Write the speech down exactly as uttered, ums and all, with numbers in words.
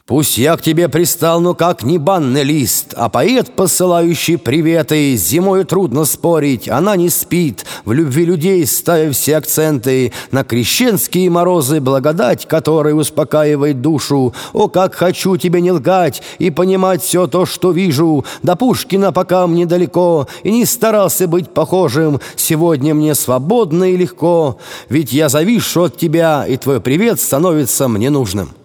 Пусть я к тебе пристал, но как не банный лист, а поэт, посылающий приветы. Зимою трудно спорить, она не спит, в любви людей ставя все акценты на крещенские морозы, благодать, которая успокаивает душу. О, как хочу тебе не лгать и понимать все то, что вижу. До Пушкина пока мне далеко, и не старался быть похожим. Сегодня мне свободно и легко, ведь я завишу от тебя, и твой привет становится мне нужным.